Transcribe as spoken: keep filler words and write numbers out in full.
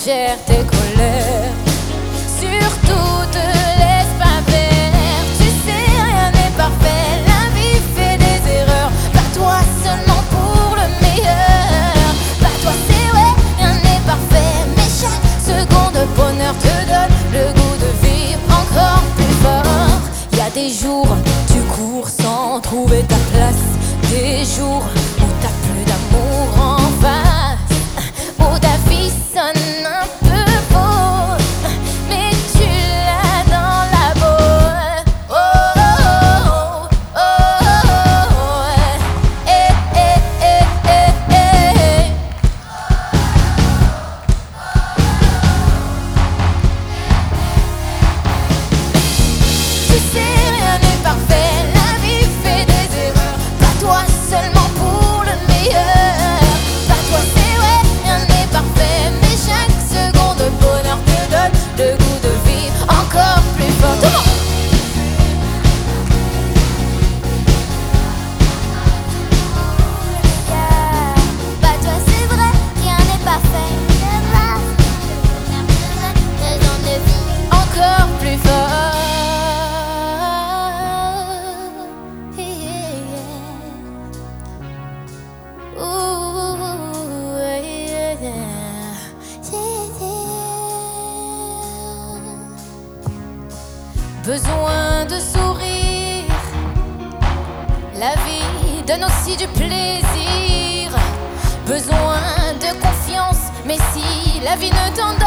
gères tes colères. Surtout te laisse pas faire. Tu sais, rien n'est parfait. La vie fait des erreurs. Bats-toi seulement pour le meilleur. Bats-toi, c'est vrai, rien n'est parfait. Mais chaque seconde de bonheur te donne le goût de vivre encore plus fort. Y a des jours, tu cours sans trouver ta place. Des jours où t'as plus d'amour en face, où ta vie sonne un peu faux, mais tu l'as dans la peau. Oh, oh, oh, oh, oh, eh, eh, eh, eh, eh. Tu sais, rien n'est parfait, la vie fait des erreurs. Bats-toi seulement pour le meilleur. Bats-toi, c'est vrai, rien n'est parfait. Mais chaque seconde de bonheur te donne le goût de vivre encore plus fort. Tout le monde. Bats-toi, c'est vrai, rien n'est parfait. Te donne de vivre encore plus fort. Ooh, yeah, yeah. Besoin de sourire, la vie donne aussi du plaisir. Besoin de confiance, mais si la vie ne t'en donne